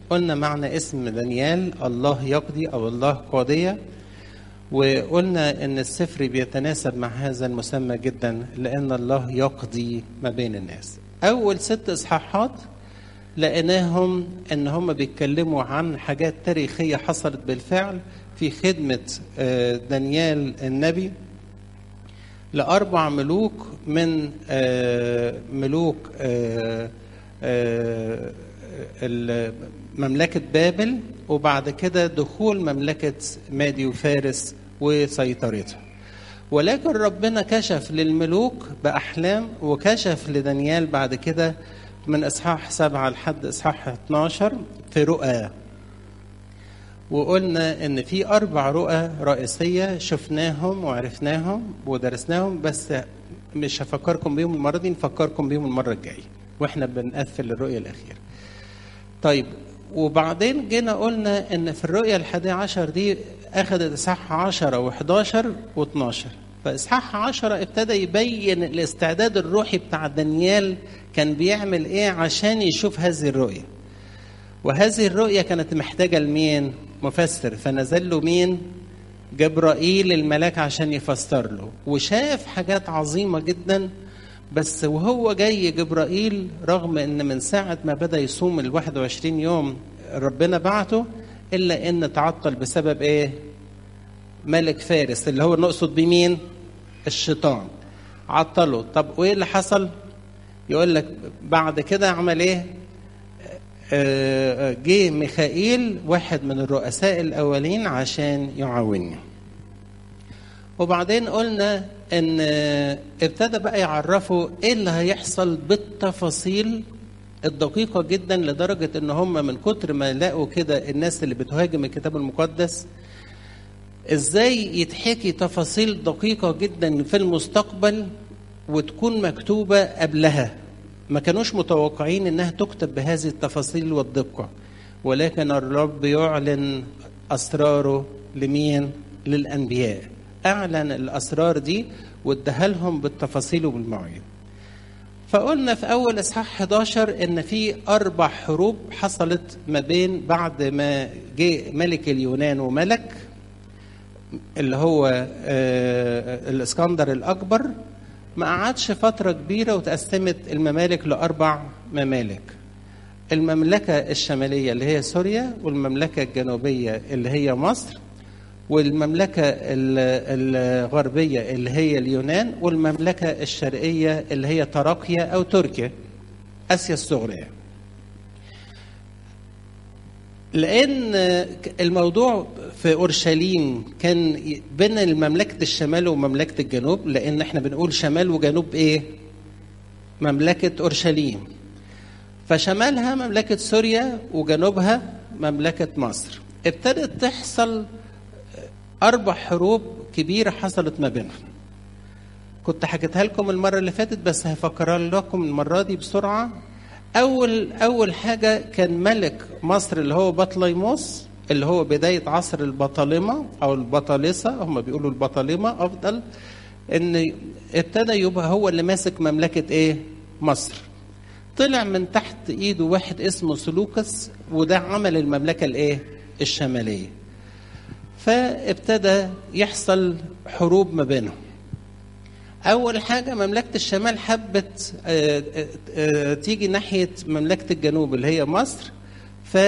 قلنا معنى اسم دانيال الله يقضي أو الله قاضية، وقلنا إن السفر بيتناسب مع هذا المسمى جدا لأن الله يقضي ما بين الناس. أول 6 إصحاحات لقيناهم إن هم بيتكلموا عن حاجات تاريخية حصلت بالفعل في خدمة دانيال النبي ل4 ملوك من ملوك مملكة بابل، وبعد كده دخول مملكة مادي وفارس وسيطرتها. ولكن ربنا كشف للملوك بأحلام، وكشف لدانيال بعد كده من إصحاح 7 لحد إصحاح 12 في رؤى. وقلنا إن في 4 رؤى رئيسية شفناهم وعرفناهم ودرسناهم، بس مش هفكركم بيهم المرة دي، نفكركم بيهم المرة الجاية وإحنا بنقفل الرؤية الأخيرة. طيب، وبعدين جينا قلنا إن في الرؤية 11 دي أخذت إصحاح 10 و11 و12. فإصحاح 10 ابتدى يبين الاستعداد الروحي بتاع دانيال كان بيعمل إيه عشان يشوف هذه الرؤية. وهذه الرؤية كانت محتاجة لمين؟ مفسر. فنزل له مين؟ جبرائيل الملاك عشان يفسر له، وشاف حاجات عظيمة جدا. بس وهو جاي جبرائيل، رغم ان من ساعة ما بدأ يصوم 21 يوم ربنا بعته، إلا ان تعطل بسبب ايه؟ ملك فارس اللي هو نقصد بمين؟ الشيطان عطله. طب وايه اللي حصل؟ يقول لك بعد كده عمل ايه؟ جه ميخائيل واحد من الرؤساء الأولين عشان يعاوني. وبعدين قلنا ان ابتدى بقى يعرفوا ايه اللي هيحصل بالتفاصيل الدقيقة جدا، لدرجة ان هم من كتر ما لقوا كده الناس اللي بتهاجم الكتاب المقدس ازاي يتحكي تفاصيل دقيقة جدا في المستقبل وتكون مكتوبة قبلها. ما كانوش متوقعين انها تكتب بهذه التفاصيل والدقة، ولكن الرب يعلن اسراره لمين؟ للانبياء. اعلن الاسرار دي واداها لهم بالتفاصيل وبالمواعيد. فقلنا في اول اصحاح 11 ان في 4 حروب حصلت ما بين بعد ما جه ملك اليونان وملك اللي هو الاسكندر الاكبر. ما قعدش فترة كبيرة وتقسمت الممالك ل4 ممالك. المملكة الشمالية اللي هي سوريا، والمملكة الجنوبية اللي هي مصر، والمملكة الغربية اللي هي اليونان، والمملكة الشرقية اللي هي تراقيا أو تركيا، آسيا الصغرى. لأن الموضوع في أورشليم كان بين المملكة الشمال ومملكة الجنوب، لأن احنا بنقول شمال وجنوب إيه؟ مملكة أورشليم. فشمالها مملكة سوريا وجنوبها مملكة مصر. ابتدت تحصل 4 حروب كبيرة حصلت ما بينهم. كنت حكيتها لكم المرة اللي فاتت بس هفكرها لكم المرة دي بسرعة. أول حاجة كان ملك مصر اللي هو بطليموس، اللي هو بداية عصر البطالمة أو البطالسة، هم بيقولوا البطالمة أفضل. إن ابتدى يبقى هو اللي ماسك مملكة إيه؟ مصر. طلع من تحت إيده واحد اسمه سلوكس، وده عمل المملكة الإيه؟ الشمالية. فابتدى يحصل حروب ما بينهم. أول حاجة مملكة الشمال حبت تيجي ناحية مملكة الجنوب اللي هي مصر، ف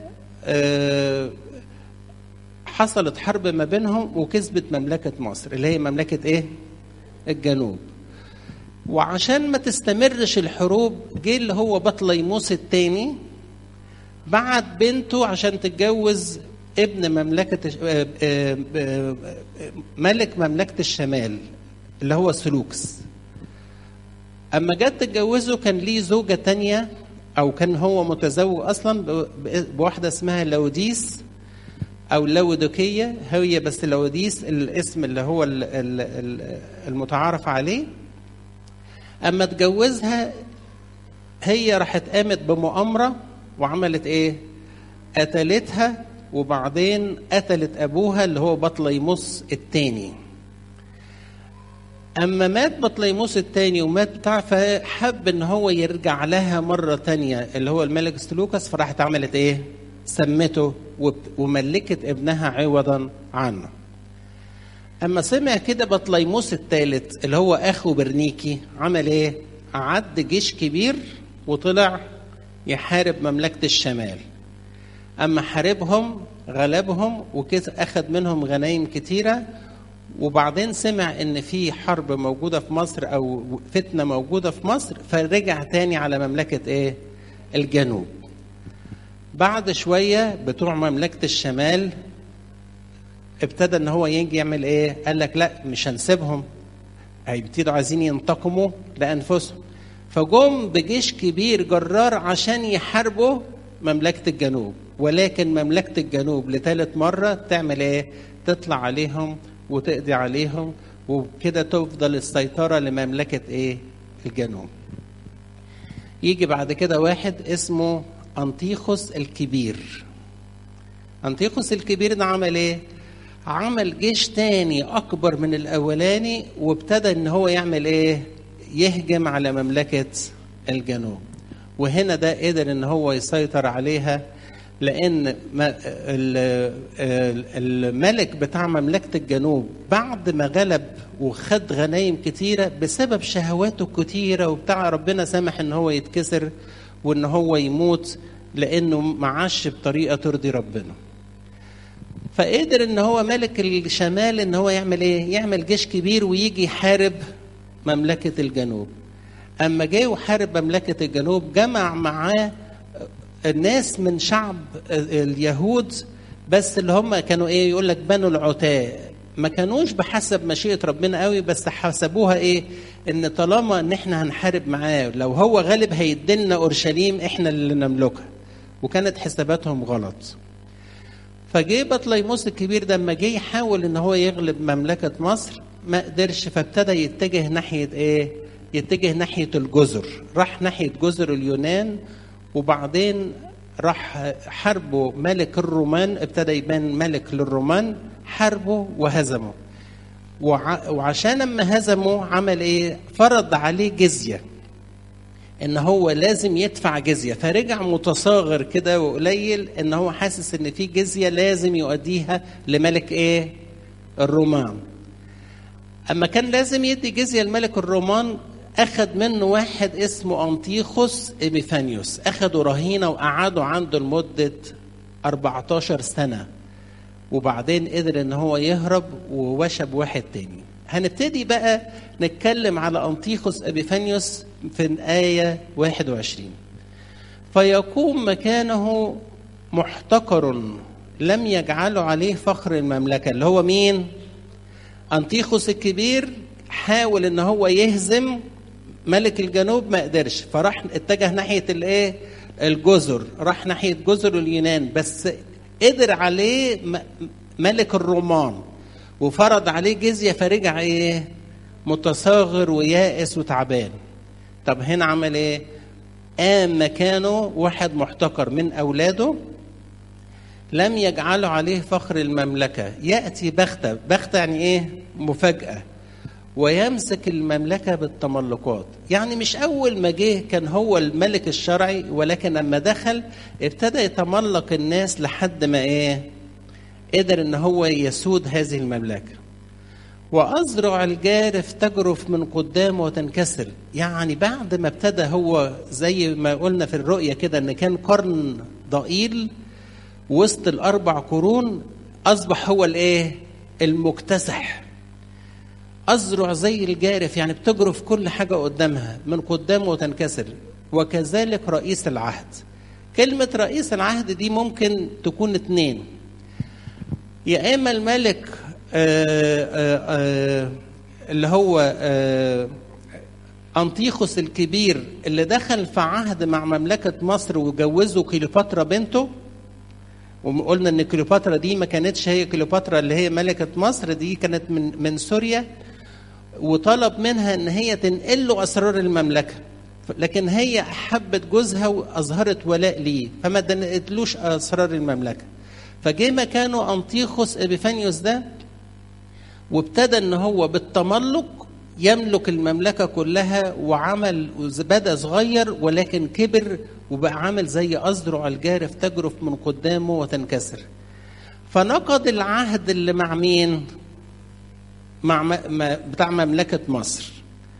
حصلت حرب ما بينهم وكسبت مملكة مصر اللي هي مملكة إيه؟ الجنوب. وعشان ما تستمرش الحروب جه اللي هو بطليموس الثاني بعت بنته عشان تتجوز ابن مملكة ملك مملكة الشمال اللي هو سلوكس. أما جت تتجوزه كان ليه زوجة تانية، أو كان هو متزوج أصلا بواحدة اسمها لوديس أو لودوكية، هي بس لوديس الاسم اللي هو المتعارف عليه. أما تجوزها هي راحت قامت بمؤامرة وعملت إيه؟ قتلتها، وبعدين قتلت أبوها اللي هو بطليموس الثاني. أما مات بطليموس الثاني ومات بتاع، فحب إن هو يرجع لها مرة تانية اللي هو الملك سلوكس، فراحت عملت إيه؟ سمته وملكت ابنها عوضا عنه. أما سمع كده بطليموس الثالث اللي هو أخو برنيكي عمل إيه؟ أعد جيش كبير وطلع يحارب مملكة الشمال. أما حاربهم غلبهم وكده أخذ منهم غنايم كتيرة، وبعدين سمع إن في حرب موجودة في مصر أو فتنة موجودة في مصر، فرجع تاني على مملكة إيه؟ الجنوب. بعد شوية بتوع مملكة الشمال ابتدى ان هو يجي يعمل ايه؟ قال لك لا مش هنسيبهم، هيبتدوا عايزين ينتقموا لانفسهم، فجم بجيش كبير جرار عشان يحاربوا مملكة الجنوب. ولكن مملكة الجنوب لثالث مرة تعمل ايه؟ تطلع عليهم وتقضي عليهم، وكده تفضل السيطرة لمملكة ايه؟ الجنوب. يجي بعد كده واحد اسمه أنطيخوس الكبير. أنطيخوس الكبير ده عمل ايه؟ عمل جيش تاني أكبر من الأولاني، وابتدى إن هو يعمل إيه؟ يهجم على مملكة الجنوب. وهنا ده قدر إن هو يسيطر عليها، لأن الملك بتاع مملكة الجنوب بعد ما غلب وخد غنايم كتيرة بسبب شهواته كتيرة وبتاع، ربنا سمح إن هو يتكسر وإن هو يموت لأنه معاش بطريقة ترضي ربنا. فقدر ان هو ملك الشمال ان هو يعمل ايه؟ يعمل جيش كبير ويجي يحارب مملكة الجنوب. اما جاي وحارب مملكة الجنوب جمع معاه الناس من شعب اليهود، بس اللي هم كانوا ايه؟ يقول لك بنو العتاة، ما كانوش بحسب مشيئة ربنا قوي، بس حسبوها ايه؟ ان طالما ان احنا هنحارب معاه لو هو غالب هيدلنا اورشليم احنا اللي نملكها، وكانت حساباتهم غلط. فجه بطليموس الكبير ده لما جه يحاول ان هو يغلب مملكة مصر ما قدرش، فابتدى يتجه ناحية ايه؟ يتجه ناحية الجزر، راح ناحية جزر اليونان، وبعدين راح حاربه ملك الرومان، ابتدى يبان ملك للرومان، حاربه وهزمه. وعشان لما هزمه عمل ايه؟ فرض عليه جزية، ان هو لازم يدفع جزية، فرجع متصاغر كده وقليل ان هو حاسس ان في جزية لازم يؤديها لملك ايه؟ الرومان. اما كان لازم يدي جزية لملك الرومان، اخذ منه واحد اسمه أنطيخوس إبيفانيوس، اخذوا رهينة وقعدوا عنده لمدة 14 سنة، وبعدين قدر ان هو يهرب ووشب واحد تاني. هنبتدي بقى نتكلم على أنطيخوس إبيفانيوس في الآية 21. فيقوم مكانه محتقر لم يجعله عليه فخر المملكة، اللي هو مين؟ أنطيخوس الكبير حاول ان هو يهزم ملك الجنوب ما قدرش، فراح اتجه ناحية الايه؟ الجزر، راح ناحية جزر اليونان، بس قدر عليه ملك الرومان وفرض عليه جزية، فرجع ايه؟ متصاغر ويائس وتعبان. طب هنا عمل ايه؟ قام مكانه واحد محتقر من اولاده لم يجعله عليه فخر المملكة، يأتي بختة يعني ايه؟ مفاجأة، ويمسك المملكة بالتملقات. يعني مش أول ما جه كان هو الملك الشرعي، ولكن لما دخل ابتدى يتملق الناس لحد ما ايه؟ قدر ان هو يسود هذه المملكة. وأزرع الجارف تجرف من قدامه وتنكسر، يعني بعد ما ابتدى هو زي ما قلنا في الرؤية كده ان كان قرن ضئيل وسط الأربع قرون، أصبح هو الايه؟ المكتسح. أزرع زي الجارف يعني بتجرف كل حاجة قدامها من قدامه وتنكسر. وكذلك رئيس العهد. كلمة رئيس العهد دي ممكن تكون اتنين، يا إما الملك اللي هو أنطيخوس الكبير اللي دخل في عهد مع مملكة مصر وجوزه كليوباترا بنته، وقلنا ان كليوباترا دي ما كانتش هي كليوباترا اللي هي ملكة مصر، دي كانت من سوريا، وطلب منها ان هي تنقل له اسرار المملكة، لكن هي حبت جوزها واظهرت ولاء ليه فما نقلتلوش اسرار المملكة. فجه مكانه أنطيخوس إبيفانيوس ده، وابتدى ان هو بالتملق يملك المملكة كلها، وعمل بدأ صغير ولكن كبر وبقى عامل زي أذرع الجارف تجرف من قدامه وتنكسر. فنقض العهد اللي مع مين؟ مع بتاع مملكة مصر،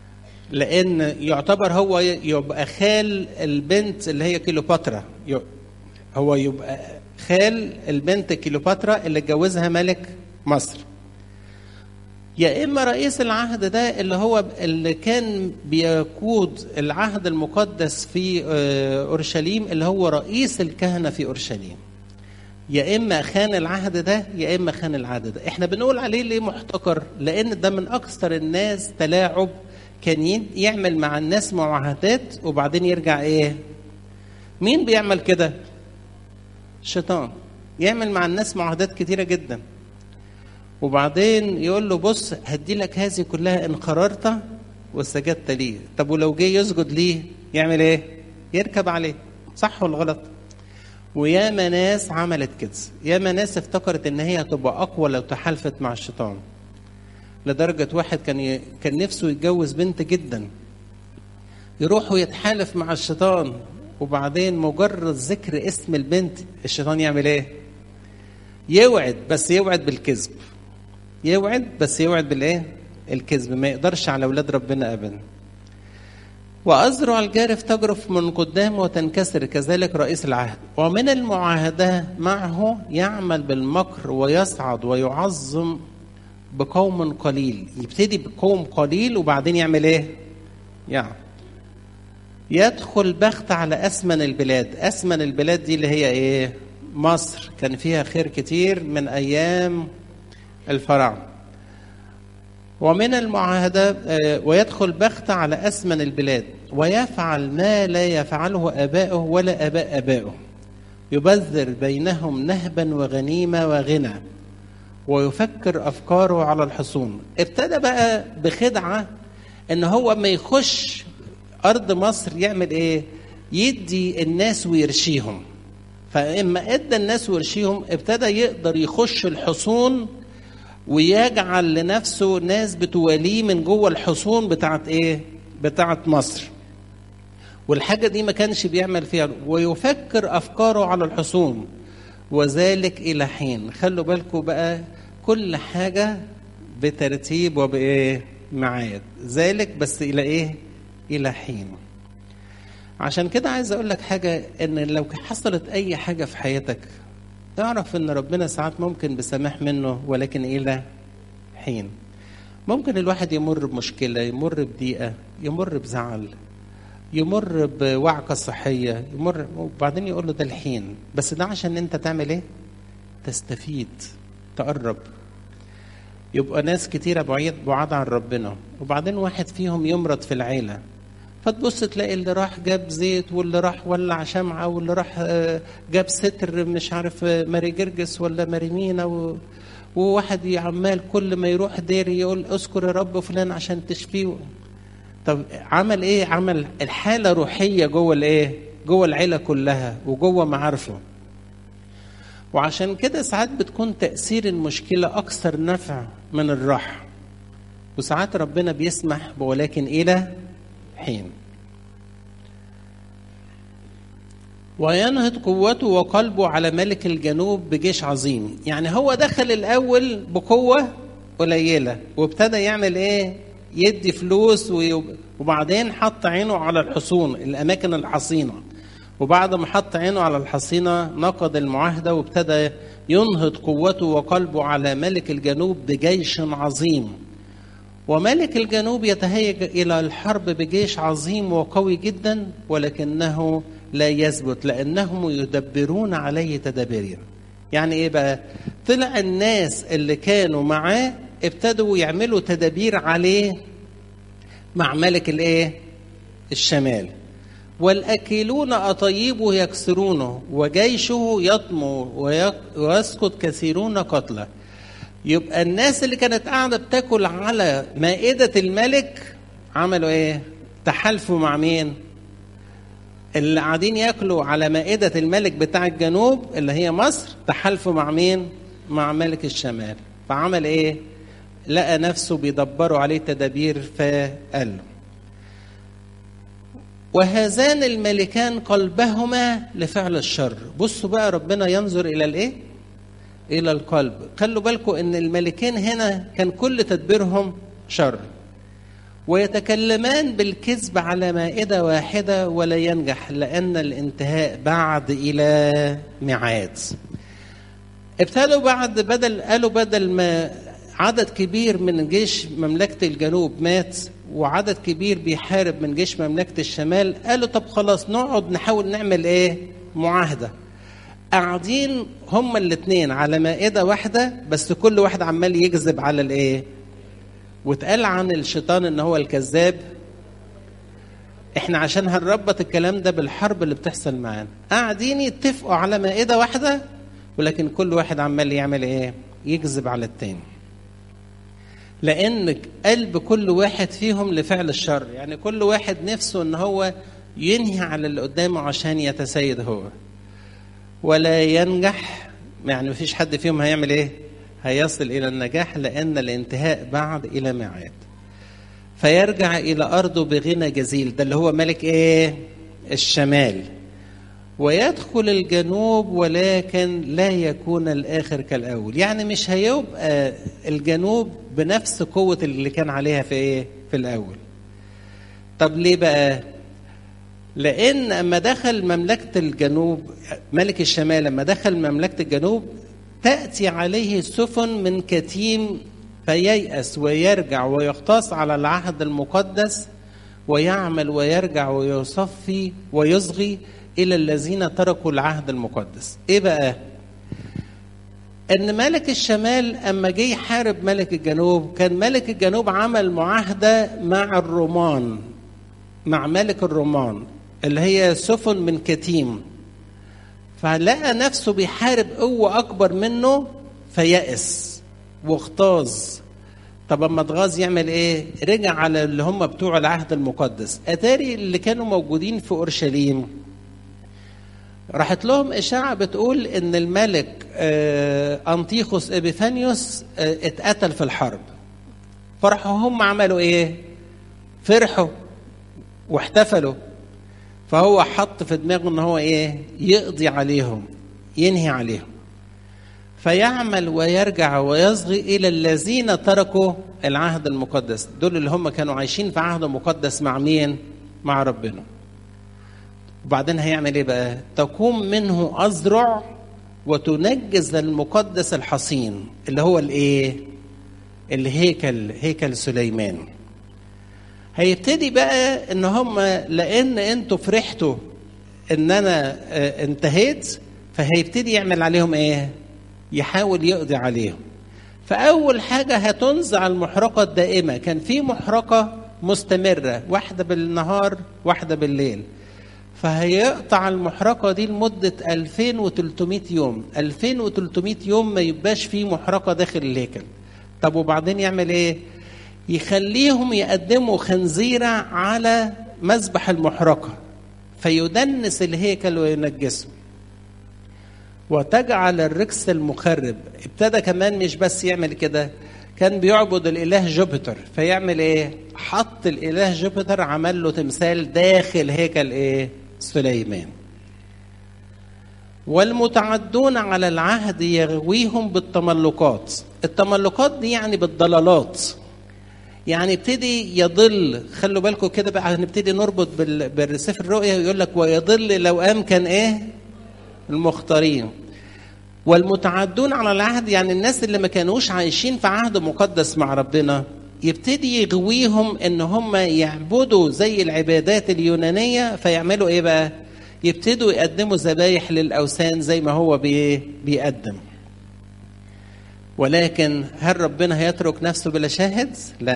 لأن يعتبر هو يبقى خال البنت اللي هي كيلوباترا، هو يبقى خال البنت كيلوباترا اللي اتجوزها ملك مصر. يا إما رئيس العهد ده اللي كان بيقود العهد المقدس في أورشليم، اللي هو رئيس الكهنة في أورشليم. يا إما خان العهد ده يا إما خان العهد ده. إحنا بنقول عليه ليه محتقر؟ لأن ده من أكثر الناس تلاعب، كان يعمل مع الناس معاهدات وبعدين يرجع إيه؟ مين بيعمل كده؟ الشيطان. يعمل مع الناس معاهدات كتيرة جدا وبعدين يقول له بص هدي لك هذه كلها إن قررت واستجبت ليه. طب ولو جه يسجد ليه يعمل إيه؟ يركب عليه. صح ولا غلط؟ وياما ناس عملت كده، ياما ناس افتكرت ان هي هتبقى اقوى لو تحالفت مع الشيطان. لدرجه واحد كان نفسه يتجوز بنت جدا، يروح ويتحالف مع الشيطان، وبعدين مجرد ذكر اسم البنت الشيطان يعمل ايه؟ يوعد، بس يوعد بالكذب. يوعد بس يوعد بالايه؟ الكذب. ما يقدرش على اولاد ربنا ابدا. وأذرع الجارف تجرف من قدام وتنكسر، كذلك رئيس العهد. ومن المعاهدة معه يعمل بالمكر ويصعد ويعظم بقوم قليل. يبتدي بقوم قليل وبعدين يعمل ايه؟ يعني يدخل بخت على أثمن البلاد. أثمن البلاد دي اللي هي ايه؟ مصر. كان فيها خير كتير من أيام الفراعنة. ومن المعاهدة ويدخل بخت على أثمن البلاد، ويفعل ما لا يفعله آباؤه ولا آباء آبائه، يبذر بينهم نهبا وغنيمة وغنى، ويفكر أفكاره على الحصون. ابتدى بقى بخدعة إن هو ما يخش أرض مصر يعمل إيه؟ يدي الناس ويرشيهم. فإما إدى الناس ويرشيهم ابتدى يقدر يخش الحصون ويجعل لنفسه ناس بتواليه من جوه الحصون بتاعت ايه؟ بتاعت مصر. والحاجة دي ما كانش بيعمل فيها. ويفكر أفكاره على الحصون، وذلك إلى حين. خلوا بالكم بقى، كل حاجة بترتيب وبإيه؟ معاد. ذلك بس إلى إيه؟ إلى حين. عشان كده عايز أقول لك حاجة، إن لو حصلت أي حاجة في حياتك اعرف ان ربنا ساعات ممكن بسماح منه، ولكن الى حين. ممكن الواحد يمر بمشكلة، يمر بضيقة، يمر بزعل، يمر بوعكة صحية، يمر، وبعدين يقول له ده الحين. بس ده عشان انت تعمل ايه؟ تستفيد، تقرب. يبقى ناس كتيرة بعاد عن ربنا، وبعدين واحد فيهم يمرض في العيلة، فتبص تلاقي اللي راح جاب زيت، واللي راح ولع شمعة، واللي راح جاب ستر مش عارف ماري جرجس ولا ماري مينا، وواحد عمال كل ما يروح ديري يقول اذكر يا رب فلان عشان تشفيه. طب عمل ايه؟ عمل الحالة روحية جوه الايه؟ جوه العيلة كلها وجوه معارفه. وعشان كده ساعات بتكون تأثير المشكلة أكثر نفع من الراحة. وساعات ربنا بيسمح ولكن إلى حين. وينهض قوته وقلبه على ملك الجنوب بجيش عظيم. يعني هو دخل الأول بقوة قليلة وابتدى يعمل إيه؟ يدي فلوس وبعدين حط عينه على الحصون، الأماكن الحصينة. وبعد ما حط عينه على الحصينة نقض المعاهدة وابتدى ينهض قوته وقلبه على ملك الجنوب بجيش عظيم. وملك الجنوب يتهيج إلى الحرب بجيش عظيم وقوي جدا، ولكنه لا يثبت لأنهم يدبرون عليه تدابير. يعني إيه بقى؟ طلع الناس اللي كانوا معاه ابتدوا يعملوا تدابير عليه مع ملك الإيه؟ الشمال. والأكلون أطيبه يكسرونه، وجيشه يطمو ويسقط كثيرون قتله. يبقى الناس اللي كانت قاعدة بتاكل على مائدة الملك عملوا ايه؟ تحالفوا مع مين؟ اللي قاعدين ياكلوا على مائدة الملك بتاع الجنوب اللي هي مصر، تحالفوا مع مين؟ مع ملك الشمال. فعمل ايه؟ لقى نفسه بيدبروا عليه تدابير فقال وهذان الملكان قلبهما لفعل الشر. بصوا بقى ربنا ينظر إلى الإيه؟ إلى القلب. خلوا بالكم إن الملكين هنا كان كل تدبيرهم شر، ويتكلمان بالكذب على مائدة واحدة ولا ينجح، لأن الانتهاء بعد إلى ميعاد. ابتدوا قالوا بدل ما عدد كبير من جيش مملكة الجنوب مات وعدد كبير بيحارب من جيش مملكة الشمال، قالوا طب خلاص نقعد نحاول نعمل ايه؟ معاهدة. قاعدين هما الاثنين على مائدة واحدة، بس كل واحد عمال يكذب على الايه؟ واتقال عن الشيطان ان هو الكذاب. احنا عشان هنربط الكلام ده بالحرب اللي بتحصل معانا، قاعدين يتفقوا على مائدة واحدة، ولكن كل واحد عمال يعمل ايه؟ يكذب على التاني. لأن قلب كل واحد فيهم لفعل الشر، يعني كل واحد نفسه ان هو ينهي على اللي قدامه عشان يتسيد هو، ولا ينجح. يعني مفيش حد فيهم هيعمل ايه؟ هيصل الى النجاح، لأن الانتهاء بعد الى ميعاد. فيرجع الى ارضه بغنى جزيل، ده اللي هو ملك ايه؟ الشمال. ويدخل الجنوب ولكن لا يكون الآخر كالأول، يعني مش هيبقى الجنوب بنفس قوة اللي كان عليها في إيه؟ في الأول. طب ليه بقى؟ لأن أما دخل مملكة الجنوب، ملك الشمال لما دخل مملكة الجنوب تأتي عليه سفن من كتيم فييأس ويرجع ويغتص على العهد المقدس ويعمل ويرجع ويصفي ويصغي إلى الذين تركوا العهد المقدس. إيه بقى؟ إن ملك الشمال أما جه يحارب ملك الجنوب، كان ملك الجنوب عمل معاهدة مع الرومان، مع ملك الرومان اللي هي سفن من كتيم، فلقى نفسه بيحارب قوة أكبر منه فيأس واغتاظ. طب اما اتغاظ يعمل ايه؟ رجع على اللي هم بتوع العهد المقدس. اتاري اللي كانوا موجودين في اورشليم راحت لهم اشاعه بتقول ان الملك انطيخوس ابيفانيوس اتقتل في الحرب. فرحوا هم عملوا ايه؟ فرحوا واحتفلوا. فهو حط في دماغه ان هو ايه؟ يقضي عليهم، ينهي عليهم. فيعمل ويرجع ويصغي إلى الذين تركوا العهد المقدس، دول اللي هم كانوا عايشين في عهد مقدس مع مين؟ مع ربنا. وبعدين هيعمل ايه بقى؟ تقوم منه أذرع وتنجز المقدس الحصين اللي هو الايه؟ هيكل سليمان. هيبتدي بقى ان هم لان انتوا فرحتوا ان انا انتهيت، فهيبتدي يعمل عليهم ايه؟ يحاول يقضي عليهم. فأول حاجة هتنزع المحرقة الدائمة. كان في محرقة مستمرة، واحدة بالنهار واحدة بالليل، فهيقطع المحرقة دي لمدة 2300 يوم. 2300 يوم ما يبقاش فيه محرقة داخل الهيكل. طب وبعدين يعمل ايه؟ يخليهم يقدموا خنزيرة على مذبح المحرقة فيدنس الهيكل وينجسه. وتجعل الركس المخرب. ابتدى كمان مش بس يعمل كده، كان بيعبد الاله جوبيتر، فيعمل ايه؟ حط الاله جوبيتر، عمل له تمثال داخل هيكل ايه؟ سليمان. والمتعدون على العهد يغويهم بالتملقات. التملقات دي يعني بالضلالات، يعني ابتدي يضل. خلوا بالكم كده بقى، هنبتدي نربط بالسفر الرؤيا، يقول لك ويضل لو امكن ايه؟ المختارين. والمتعدون على العهد يعني الناس اللي ما كانوش عايشين في عهد مقدس مع ربنا، يبتدي يغويهم ان هم يعبدوا زي العبادات اليونانية. فيعملوا ايه بقى؟ يبتدوا يقدموا ذبايح للأوثان زي ما هو بيقدم. ولكن هل ربنا هيترك نفسه بلا شاهد؟ لا.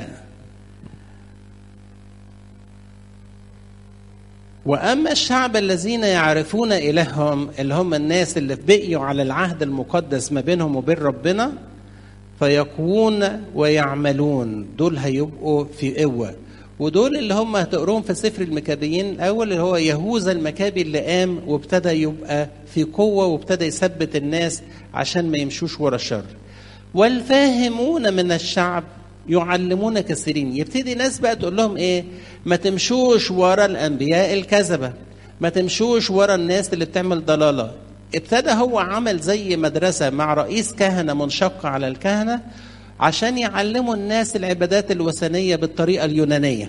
وأما الشعب الذين يعرفون إلههم، اللي هم الناس اللي بقيوا على العهد المقدس ما بينهم وبين ربنا، فيقوون ويعملون، دول هيبقوا في قوة. ودول اللي هم هتقروهم في سفر المكابيين الأول، اللي هو يهوذا المكابي اللي قام وابتدى يبقى في قوة وابتدى يثبت الناس عشان ما يمشوش ورا الشر. والفاهمون من الشعب يعلمون كثيرين. يبتدي ناس بقى تقول لهم ايه؟ ما تمشوش ورا الانبياء الكذبه، ما تمشوش ورا الناس اللي بتعمل ضلاله. ابتدى هو عمل زي مدرسه مع رئيس كهنه منشق على الكهنه عشان يعلموا الناس العبادات الوثنيه بالطريقه اليونانيه.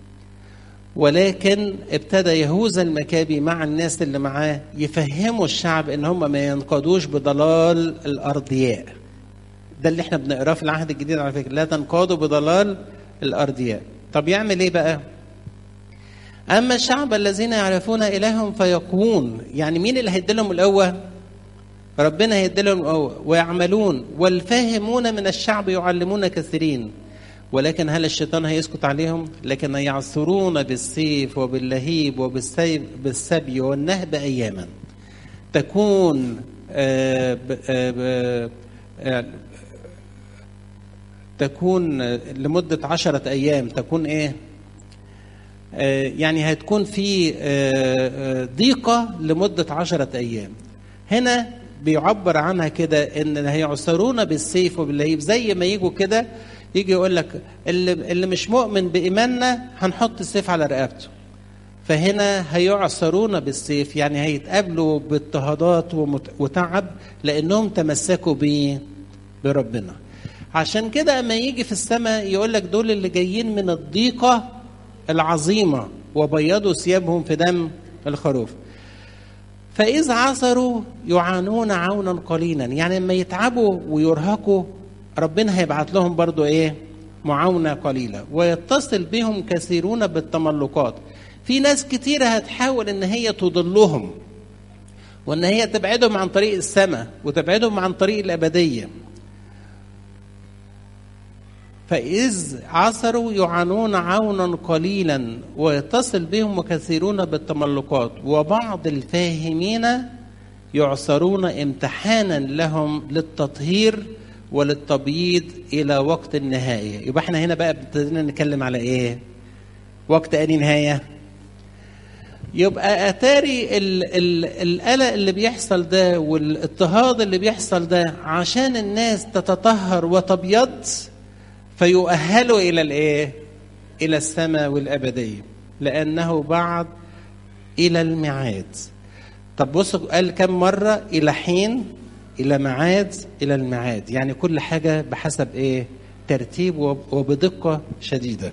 ولكن ابتدى يهوذا المكابي مع الناس اللي معاه يفهموا الشعب ان هم ما ينقادوش بضلال الارضياء. ده اللي احنا بنقراه في العهد الجديد على فكره، لا تنقادوا بضلال الارضياء. طب يعمل ايه بقى؟ اما الشعب الذين يعرفون الههم فيقوون. يعني مين اللي هيدي لهم القوه؟ ربنا هيدي لهم القوه. ويعملون والفاهمون من الشعب يعلمون كثيرين. ولكن هل الشيطان هيسكت عليهم؟ لكن يعثرون بالسيف وباللهيب وبالسبي والنهب اياما. تكون تكون لمدة 10 أيام. تكون إيه؟ يعني هتكون في ضيقة لمدة 10 أيام. هنا بيعبر عنها كده إن هيعصرون بالسيف وباللهيب. زي ما يجوا كده يجي يقول لك اللي مش مؤمن بإيماننا هنحط السيف على رقبته. فهنا هيعصرون بالسيف، يعني هيتقابلوا باضطهادات وتعب لأنهم تمسكوا بربنا. عشان كده اما يجي في السماء يقول لك دول اللي جايين من الضيقة العظيمة وبيضوا ثيابهم في دم الخروف. فإذ عثروا يعانون عونا قليلا. يعني لما يتعبوا ويرهقوا ربنا هيبعت لهم برضو ايه؟ معاونة قليلة. ويتصل بهم كثيرون بالتملقات. في ناس كتيرة هتحاول ان هي تضلهم وان هي تبعدهم عن طريق السماء وتبعدهم عن طريق الأبدية. فإذ عثروا يعانون عونا قليلا ويتصل بهم كثيرون بالتملقات. وبعض الفاهمين يعثرون امتحانا لهم للتطهير وللتبييض إلى وقت النهاية. يبقى احنا هنا بقى ابتدينا نتكلم على ايه؟ وقت أنهي نهاية؟ يبقى أتاري القلق اللي بيحصل ده والاضطهاد اللي بيحصل ده عشان الناس تتطهر وتبيض فيؤهلوا إلى الإيه؟ إلى السماء والأبدية، لأنه بعد إلى الميعاد. طب بصوا قال كم مرة؟ إلى حين، إلى ميعاد، إلى الميعاد. يعني كل حاجة بحسب إيه؟ ترتيب وبدقة شديدة.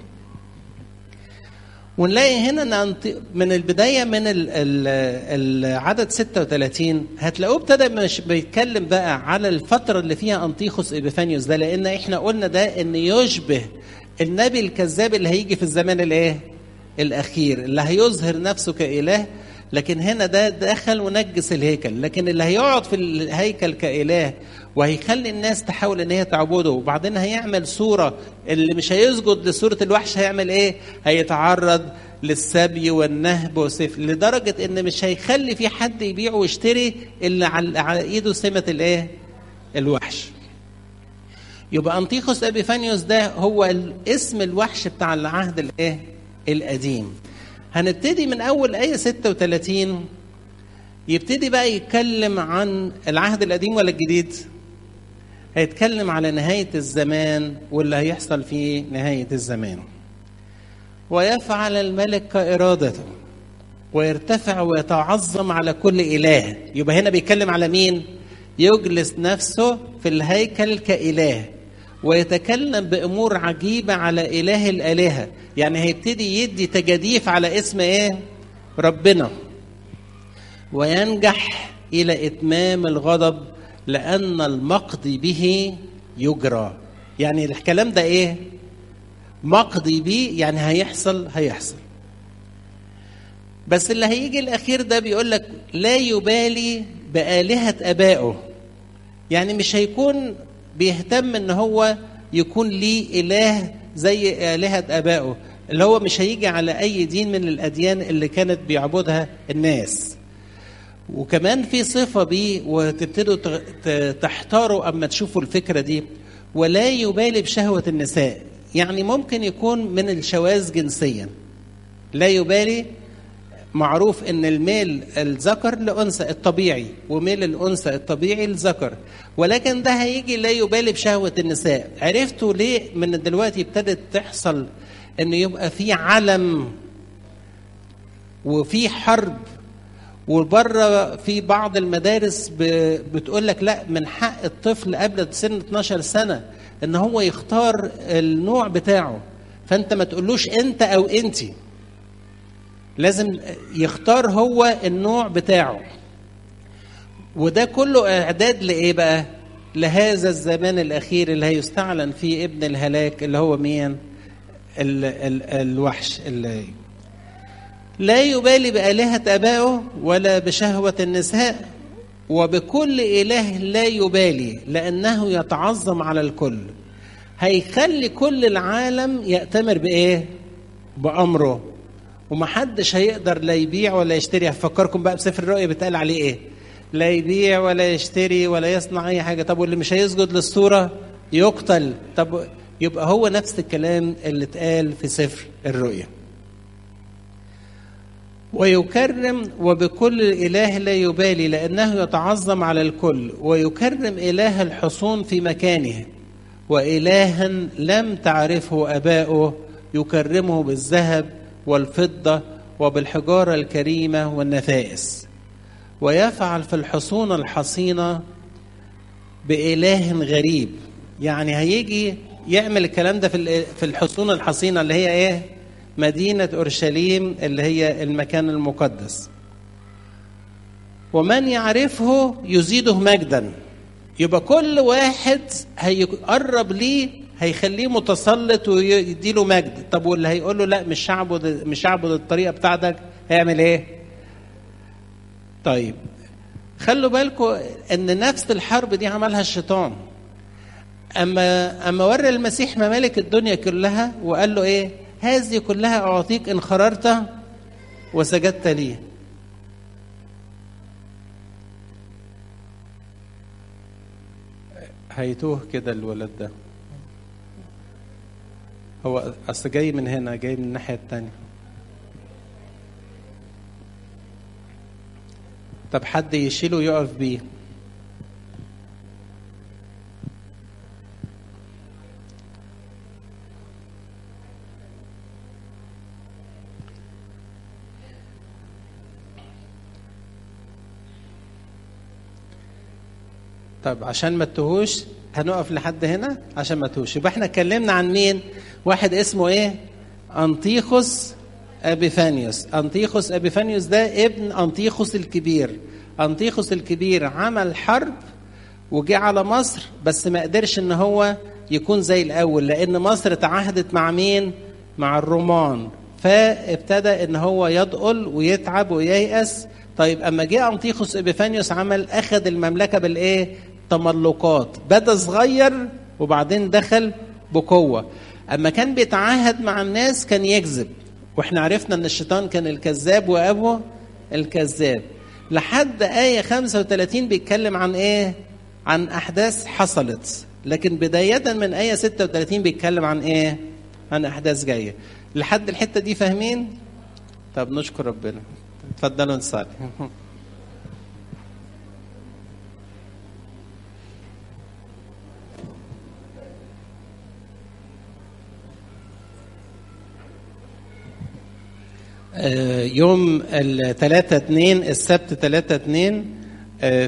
ونلاقي هنا من البداية من العدد 36 هتلاقوه ابتدى مش بيتكلم بقى على الفترة اللي فيها أنطيخوس إبيفانيوس ده، لأن احنا قلنا ده إن يشبه النبي الكذاب اللي هيجي في الزمان الايه؟ الأخير، اللي هيظهر نفسه كإله. لكن هنا ده دخل ونجس الهيكل، لكن اللي هيقعد في الهيكل كإله وهيخلي الناس تحاول ان هي تعبده، وبعدين هيعمل صورة اللي مش هيسجد لصورة الوحش هيعمل ايه؟ هيتعرض للسبي والنهب وسيف، لدرجة ان مش هيخلي في حد يبيع ويشتري اللي على ايده سمة الايه؟ الوحش. يبقى أنطيخوس إبيفانيوس ده هو اسم الوحش بتاع العهد الايه؟ القديم. هنبتدي من أول آية 36 يبتدي بقى يتكلم عن العهد القديم ولا الجديد؟ هيتكلم على نهاية الزمان واللي هيحصل في نهاية الزمان. ويفعل الملك كإرادته ويرتفع ويتعظم على كل إله. يبقى هنا بيتكلم على مين؟ يجلس نفسه في الهيكل كإله ويتكلم بأمور عجيبة على إله الآلهة. يعني هيبتدي يدي تجاديف على اسم إيه؟ ربنا. وينجح إلى إتمام الغضب لأن المقضي به يجرى. يعني الكلام ده إيه؟ مقضي به، يعني هيحصل. بس اللي هيجي الأخير ده بيقول لك لا يبالي بآلهة أبائه. يعني مش هيكون بيهتم إن هو يكون ليه إله زي آلهة أبائه، اللي هو مش هيجي على أي دين من الأديان اللي كانت بيعبدها الناس. وكمان في صفة بيه وتبتدوا تحتاروا أما تشوفوا الفكرة دي. ولا يبالي بشهوة النساء، يعني ممكن يكون من الشواذ جنسيا. لا يبالي معروف ان الميل الذكر لانثى الطبيعي وميل الانثى الطبيعي للذكر، ولكن ده هيجي لا يبالي بشهوه النساء. عرفتوا ليه من دلوقتي ابتدت تحصل ان يبقى في علم وفي حرب، وبره في بعض المدارس بتقول لك لا، من حق الطفل قبل سن 12 سنه ان هو يختار النوع بتاعه، فانت ما تقولوش انت او انتي، لازم يختار هو النوع بتاعه. وده كله اعداد لايه بقى؟ لهذا الزمان الاخير اللي هيستعلن فيه ابن الهلاك، اللي هو مين؟ الوحش اللي لا يبالي بآلهة آبائه ولا بشهوة النساء، وبكل إله لا يبالي، لأنه يتعظم على الكل. هيخلي كل العالم يأتمر بإيه؟ بأمره، ومحدش هيقدر لا يبيع ولا يشتري. هفكركم بقى بسفر الرؤيا بتقال عليه إيه؟ لا يبيع ولا يشتري ولا يصنع أي حاجة. طب واللي مش هيسجد للصورة يقتل. طب يبقى هو نفس الكلام اللي اتقال في سفر الرؤيا. ويكرم وبكل إله لا يبالي، لأنه يتعظم على الكل، ويكرم إله الحصون في مكانه، وإلها لم تعرفه آباؤه يكرمه بالذهب والفضة وبالحجارة الكريمة والنفائس. ويفعل في الحصون الحصينة بإله غريب. يعني هيجي يعمل الكلام ده في الحصون الحصينة اللي هي إيه؟ مدينة أورشليم اللي هي المكان المقدس. ومن يعرفه يزيده مجدا. يبقى كل واحد هيقرب ليه هيخليه متسلط ويديله مجد. طب واللي هيقول له لا مش هعبد الطريقة بتاعتك، هيعمل ايه؟ طيب خلوا بالكم ان نفس الحرب دي عملها الشيطان. اما ورى المسيح ممالك الدنيا كلها وقال له ايه؟ هذه كلها أعطيك إن خررت وسجدت لي. هيتوه كده الولد ده، هو أصل جاي من هنا، جاي من الناحية التانية. طب حد يشيله يقف بيه. طب عشان ما تتوهوش هنقف لحد هنا عشان ما تتوهوش. يبقى احنا اتكلمنا عن مين؟ واحد اسمه ايه؟ أنطيخوس أبيفانيوس. أنطيخوس أبيفانيوس ده ابن أنطيخوس الكبير. أنطيخوس الكبير عمل حرب وجه على مصر، بس ما قدرش ان هو يكون زي الأول، لأن مصر تعهدت مع مين؟ مع الرومان، فابتدى ان هو يضقل ويتعب وييأس. طيب اما جه أنطيخوس إبيفانيوس عمل اخذ المملكه بالايه؟ تملقات. بدا صغير وبعدين دخل بقوه. اما كان بيتعاهد مع الناس كان يكذب، واحنا عرفنا ان الشيطان كان الكذاب وابوه الكذاب. لحد آية 35 بيتكلم عن ايه؟ عن احداث حصلت. لكن بدايه من آية 36 بيتكلم عن ايه؟ عن احداث جايه. لحد الحته دي فاهمين؟ طب نشكر ربنا. اتفضلوا نصلي. يوم 3/2 السبت 3/2